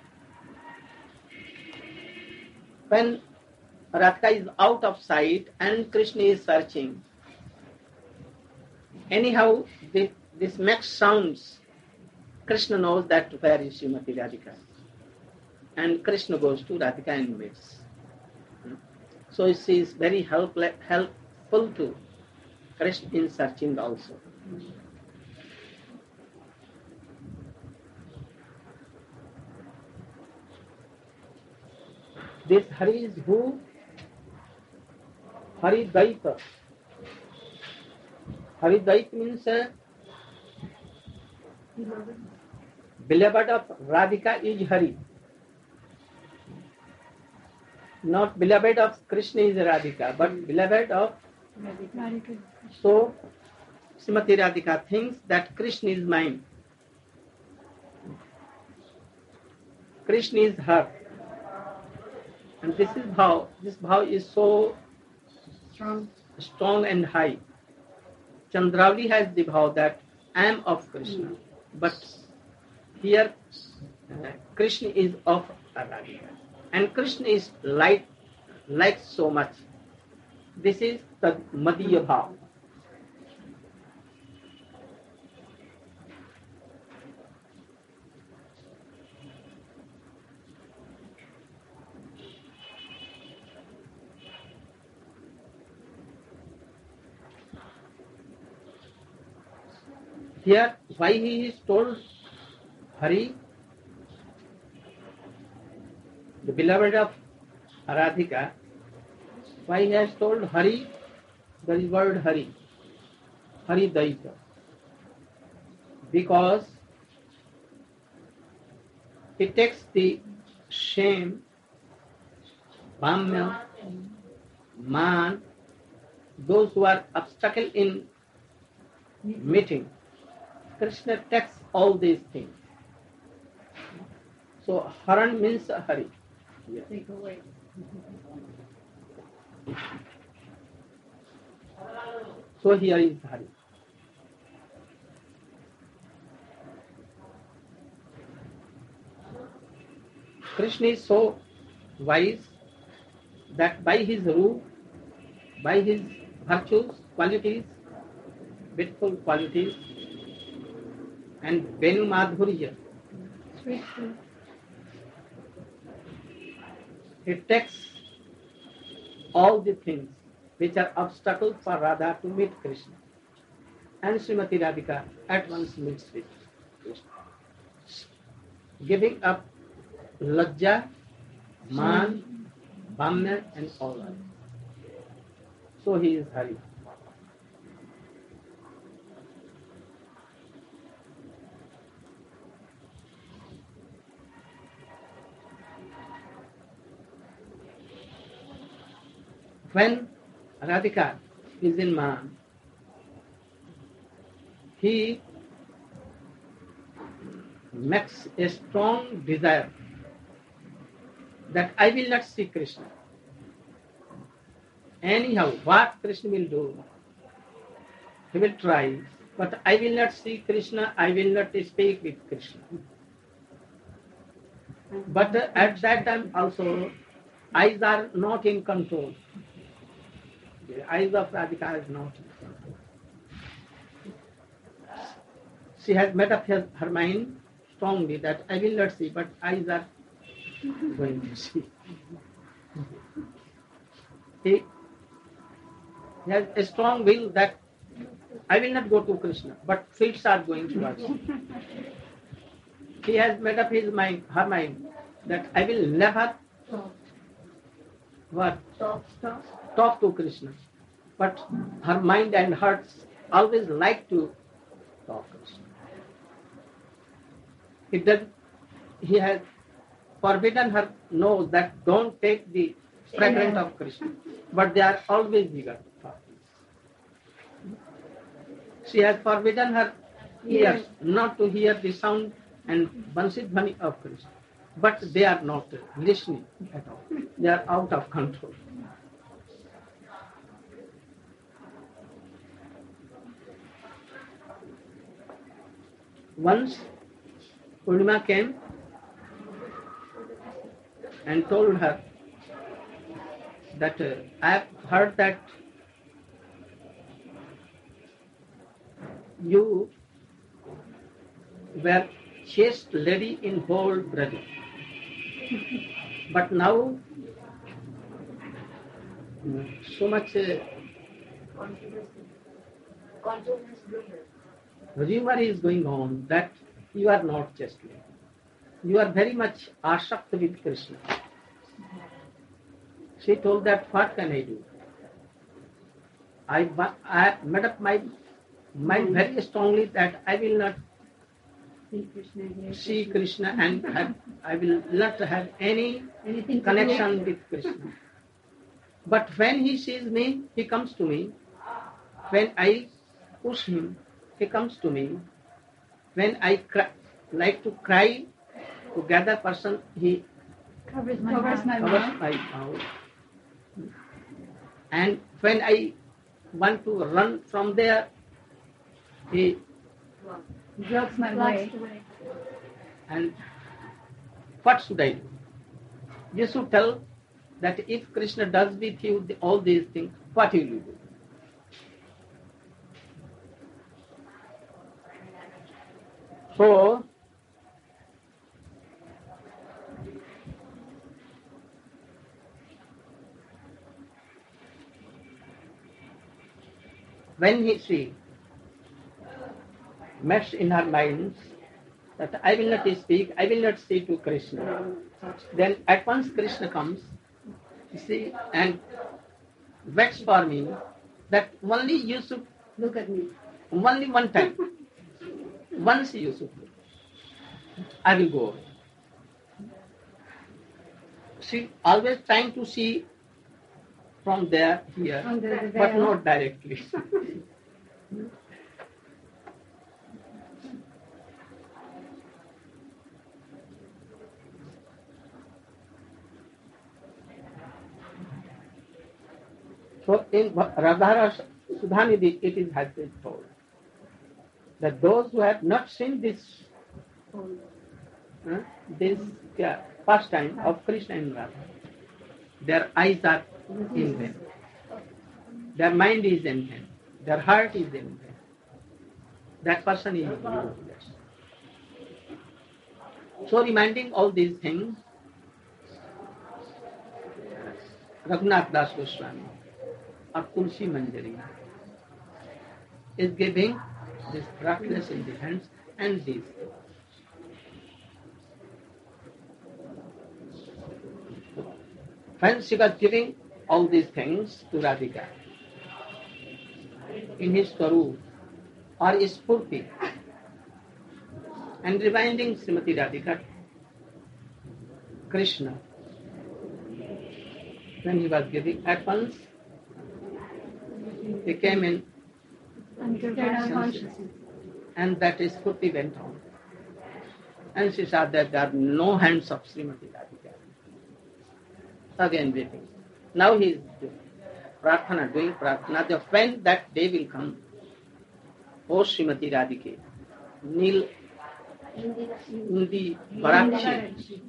When Radhika is out of sight and Krishna is searching, anyhow the, this makes sounds. Krishna knows that where is Srimati Radhika. And Krishna goes to Radhika and meets. So she is very help, helpful to Krishna in searching also. This Hari is who? Hari Daita. Hari Daita means uh, beloved of Radhika is Hari. Not beloved of Krishna is Radhika, but beloved of. Radhika. So, Srimati Radhika thinks that Krishna is mine. Krishna is her. And this is how, this bhav is so Strong. strong and high. Chandravali has the bhav that I am of Krishna. But here, uh, Krishna is of Radhika. And Krishna is light, likes so much. This is the Madhya bhav. here, why he is told Hari, the beloved of Radhika, why he has told Hari, there is word Hari, Hari Daita. Because it takes the shame, Bhamya, Man, those who are obstacle in meeting. Krishna takes all these things. So Haran means Hari. Yes. Take away. So here is Hari. Krishna is so wise that by his rule, by his virtues, qualities, beautiful qualities, and Venu Madhurya, Sweet fruit. he takes all the things which are obstacles for Radha to meet Krishna. And Srimati Radhika at once meets with Krishna. Giving up Lajja, Man, Bhamya and all that. So he is Hari. When Radhika is in Man, he makes a strong desire that I will not see Krishna. Anyhow, what Krishna will do, he will try, but I will not see Krishna, I will not speak with Krishna. But uh, at that time also, eyes are not in control. The eyes of Radhika is not in control. She has made up her, her mind strongly that I will not see, but eyes are going to see. He, he has a strong will that I will not go to Krishna, but feet are going towards him. He has made up his mind, her mind, that I will never what? Stop, stop. Talk to Krishna. But her mind and heart always like to talk to Krishna. It does, he has forbidden her nose that don't take the fragrance of Krishna. But they are always eager for this. She has forbidden her ears not to hear the sound and Bansi Dhvani of Krishna. But they are not listening at all. They are out of control. Once Purnima came and told her that uh, I have heard that you were chaste lady in whole Braja. But now so much uh, rumor is going on that you are not chaste lady. You are very much ashakt with Krishna. She told that, what can I do? I, I made up my mind very strongly that I will not See Krishna here. see Krishna and have, I will not have any Anything to connection do? with Krishna. But when he sees me, he comes to me. When I push him, he comes to me. When I cry, like to cry to gather person, he Covers my Covers mouth. my covers mouth. my mouth. And when I want to run from there, he Blocks my Blocks way. the way. and what should I do? You should tell that if Krishna does with you the, all these things, what will you do? So, when he see makes in her mind that I will not speak, I will not say to Krishna. Then at once Krishna comes, you see, and waits for me that only you should, Look at me. only one time, once you should, I will go away. She always trying to see from there, here, Under the but veil. not directly. So in Radhara Sudhanidhi, it is has been told that those who have not seen this uh, this uh, pastime of Krishna and Radha, their eyes are in vain, their mind is in vain, their heart is in vain. That person is useless. So reminding all these things, Raghunath Das Goswami or Tulsi Manjari is giving this practice in the hands and these. When she was giving all these things to Radhika in his Swarup or Spurti and reminding Srimati Radhika, Krishna, when he was giving at once, he came in Under consciousness, and that Spurti went on. And she saw that there are no hands of Srimati Radhika. Again waiting. Now he is doing prarthana, doing prarthana. The when that day will come, O Srimati Radhika, kneel in the Varakshi,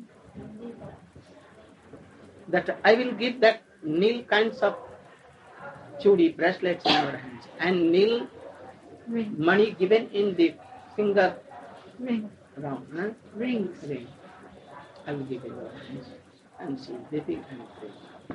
that I will give that kneel kinds of chudi, bracelets in your hands, and kneel ring, money given in the finger ring. round. Huh? Rings. Ring. I will give you your hands. And she is weeping and praying.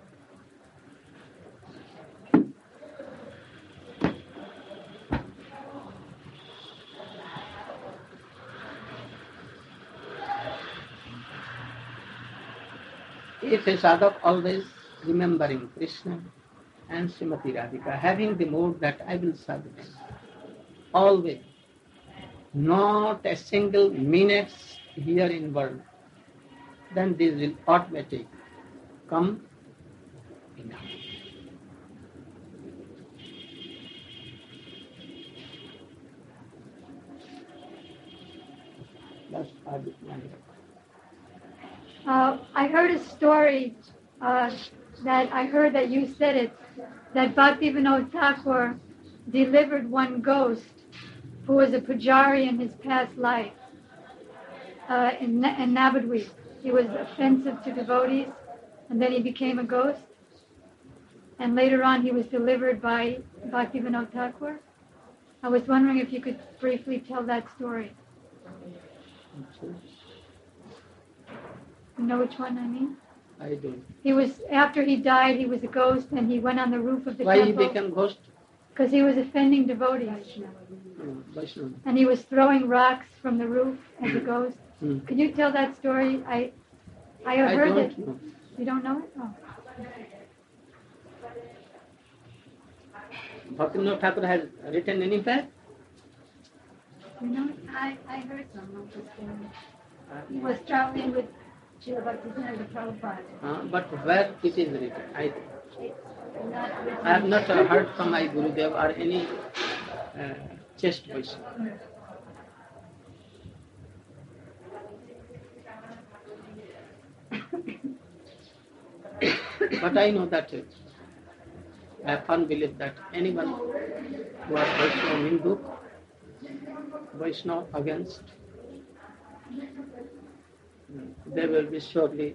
If a sadhak always remembering Krishna and Srimati Radhika, having the mood that I will serve them, always, not a single minute here in world, then this will automatically come enough. That's our mind. Uh, I heard a story uh, that I heard that you said it, that Bhaktivinoda Thakur delivered one ghost who was a pujari in his past life uh, in, in Navadvip. He was offensive to devotees, and then he became a ghost. And later on, he was delivered by Bhaktivinoda Thakur. I was wondering if you could briefly tell that story. You know which one I mean? I don't. He was, after he died, he was a ghost, and he went on the roof of the Why he temple became ghost? because he was offending devotees. No, Vaishnava. And he was throwing rocks from the roof as a ghost. Hmm. Could you tell that story? I I I heard don't it. know. You don't know it? Oh. Bhaktivinoda Thakur has written any fact? You know it? I, I heard some of this story. He Uh, was traveling with Srila Bhaktisiddhanta Prabhupada. uh, but where it is written? I, It's not written. I have not uh, heard from my Gurudev or any uh, chest voice. But I know that uh, I have firm belief that anyone who are Vaishnava Hindu, Vaishnava against, they will be surely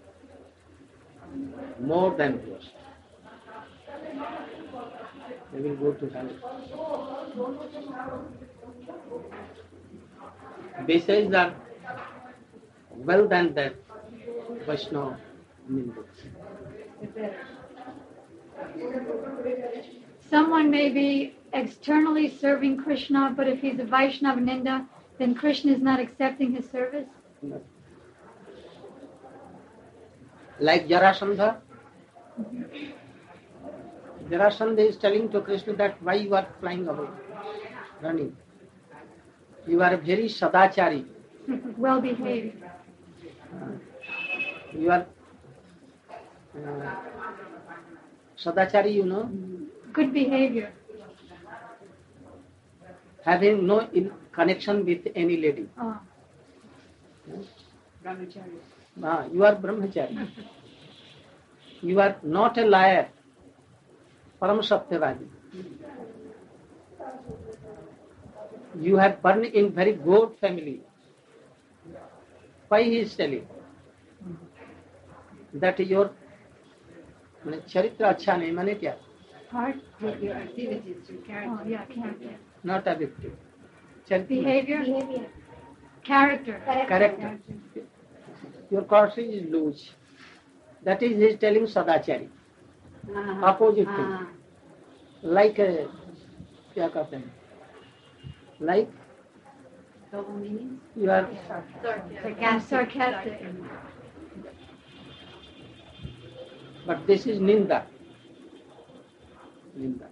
more than worst. They will go to hell. Besides are well than that Vaishnava Hindus. Someone may be externally serving Krishna, but if he's a Vaishnava Ninda, then Krishna is not accepting his service? No. Like Jarasandha. Jarasandha is telling to Krishna that why you are flying away, running. You are very sadachari. Well behaved. You are uh, sadachari, you know, Good behavior. having no in connection with any lady. Oh. Brahmachari. Ah, you are brahmachari. You are not a liar. Param Satyavadi. You have born in very good family. Why he is telling? That your माने चरित्र अच्छा नहीं माने क्या? Heart? Your activities, your character. Oh, yeah, character. Not objective. चरित्र Behavior? Behavior. Character. character. Your character is loose. That is he is telling sadachari. Uh-huh. Opposite thing. Uh-huh. Like a, क्या कहते हैं? Like Double meanings? you are Sarcastic. Sarcastic. but this is ninda. Ninda.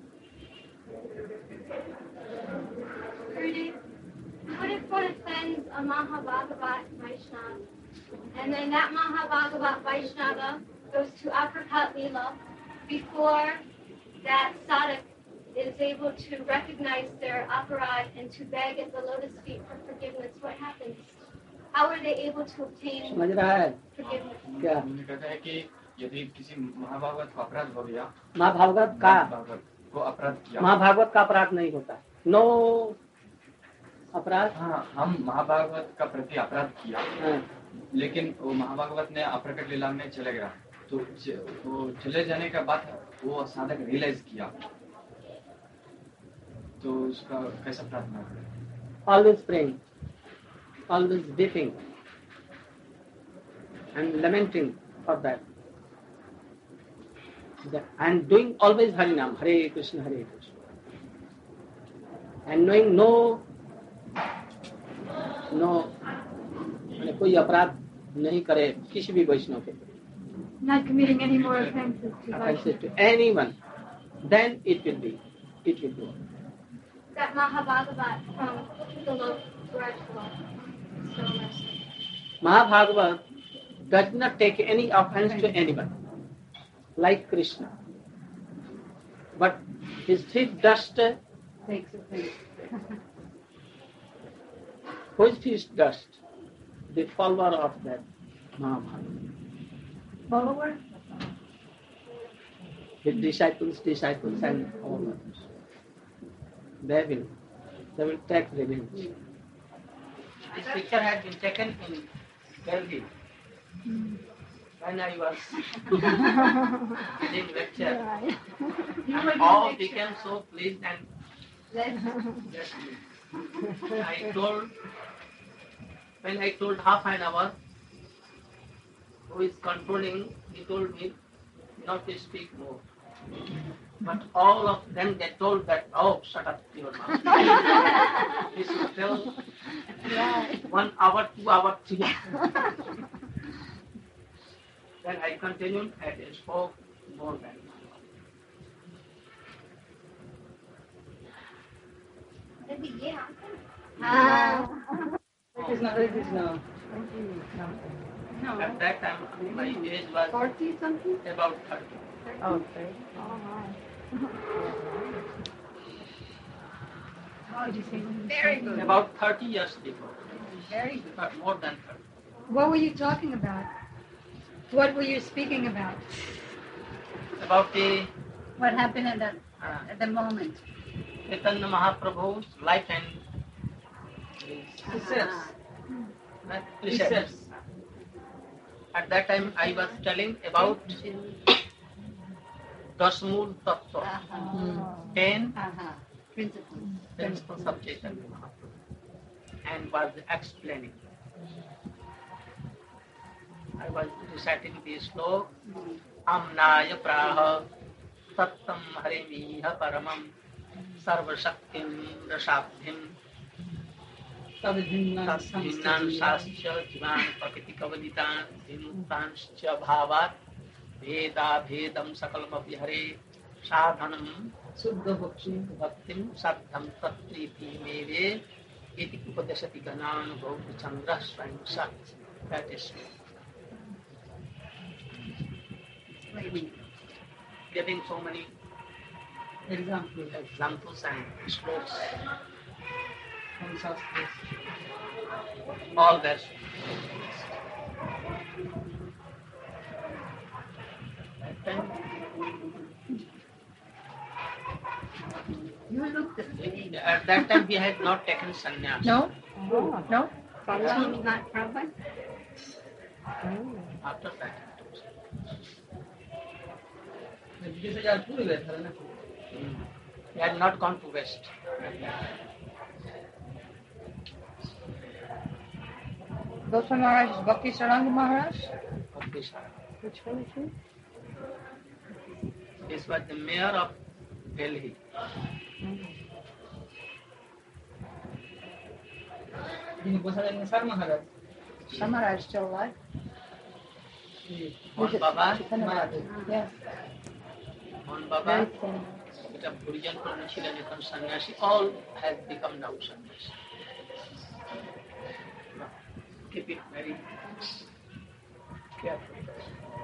Gurudev, what if one offends a Mahabhagavat Vaishnava, and then that Mahabhagavat Vaishnava goes to Uppercut Leela before that sadhak is able to recognize their aparad and to beg at the lotus feet for forgiveness? What happens? How are they able to obtain समझ रहा है forgiveness? क्या? उन्होंने कहता है कि यदि किसी महाभागवत को अपराध हो गया, महाभागवत का महाभागवत को अपराध किया, महाभागवत का अपराध नहीं होता. नो अपराध. हाँ, हम महाभागवत का प्रति अपराध किया, हाँ. लेकिन वो महाभागवत ने अप्रकट लीला में चले गया, तो च- वो चले जाने के बाद वो साधक रियलाइज किया, तो उसका कैसा प्रार्थना करें? Always praying, always weeping and lamenting for that. The- and doing always Harinam, Hare Krishna, Hare Krishna. And knowing no, no, माने कोई अपराध नहीं करे किसी भी वैष्णव के Not committing any more offenses to offenses Vaishnava. to anyone, then it will be, it will be. That Mahabhagavat from the lotus Rajpal. So much. Mahabhagavat does not take any offense to anyone, like Krishna. But his feet dust, Takes offense. whose feet dust? The follower of that Mahabhagavat. Follower? His disciples, disciples and all others. They will, they will take revenge. This picture had been taken in Delhi when I was giving lecture. And all became so pleased and just I told, when I told half an hour, who is controlling, he told me not to speak more. But all of them, they told that, oh, shut up your mouth. He should tell one hour, two hour, three hours. Then I continued and I spoke more than Krishna, Hare Krishna. At that time, my age was Forty something? about thirty. Okay. Very good. About thirty years before. Very good. But more than thirty. What were you talking about? What were you speaking about? About the What happened at that uh, at the moment? Chaitanya Mahaprabhu's life and his research. uh, research. At that time, I was telling about Dasmul Tattva, Uh-huh. ten Uh-huh. Principles. principles of Chaitanya Mahaprabhu, and was explaining. I was reciting the slok, Amnaya Praha, Sattam Harimiha Paramam, सर्वशक्तिं रसाब्धिं तद्भिन्नांशाश्च जीवान् प्रकृतिकवदितान् विमुक्तांश्च भावात् भेदाभेदं सकलमपि हरे साधनं शुद्ध भक्ति भक्तिं साध्यं तत्प्रीति मेवे इति उपदिशति गणानुभव चंद्र स्वयं सत्. That is giving so many example examples and slokas, from Shastras. all that. That time, You look the same. at that time we had not taken sannyas. No? Oh. No? Sannyas. She's not Prabhupada? After that. This is our full way, Harana. Mm. We had not gone to West. Goswami Maharaj is Bhakti Saranga Maharaj? Of this time. Which one is he? This was the mayor of Delhi. Ini Goswami Nisar Maharaj. Some Maharaj still alive? Mon Baba, Maharaj. Yes. Mon Very Baba, thin. এটা পরিজন করেছিলেন এখন সন্ন্যাসী. All has become now sannyasi. Keep it very careful.